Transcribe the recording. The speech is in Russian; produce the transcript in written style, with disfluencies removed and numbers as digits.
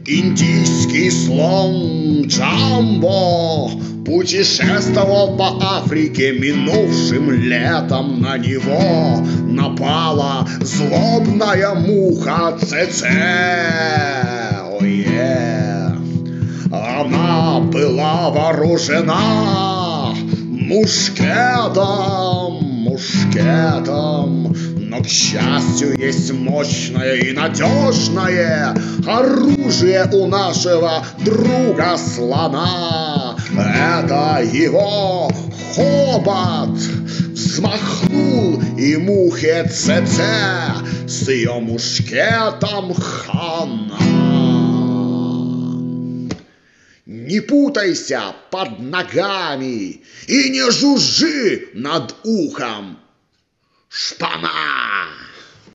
Индийский слон Джамбо путешествовал по Африке минувшим летом. На него напала злобная муха ЦЦ. Она была вооружена мушкетом, но, к счастью, есть мощное и надежное оружие у нашего друга слона. Это его хобот. Взмахнул и мухе ЦЦ с ее мушкетом хана. Не путайся под ногами и не жужжи над ухом. Шпана!